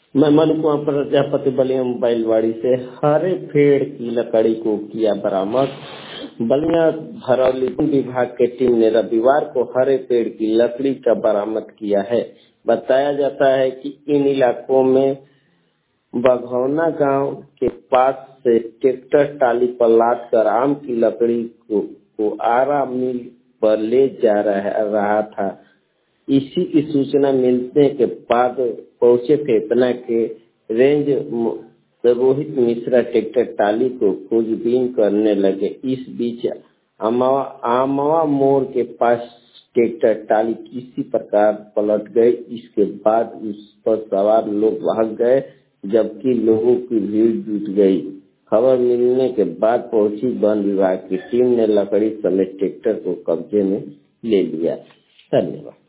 मैं मनु कुमार प्रजापति बलिया मोबाइलवाड़ी से हरे पेड़ की लकड़ी को किया बरामद। बलिया भरौली विभाग के टीम ने रविवार को हरे पेड़ की लकड़ी का बरामद किया है। बताया जाता है कि इन इलाकों में बघौना गांव के पास से ट्रैक्टर टाली पर लाद कर आम की लकड़ी को आरा मिल पर ले जा रहा था। इसी की सूचना मिलने के बाद पहुंचे फेतना के रेंज रोहित मिश्रा ट्रैक्टर टाली को खोजबीन करने लगे। इस बीच आमवा मोड़ के पास ट्रैक्टर टाली किसी प्रकार पलट गई। इसके बाद उस पर सवार लोग भाग गए, जबकि लोगों की भीड़ जुट गई। खबर मिलने के बाद पहुंची वन विभाग की टीम ने लकड़ी समेत ट्रैक्टर को कब्जे में ले लिया। धन्यवाद।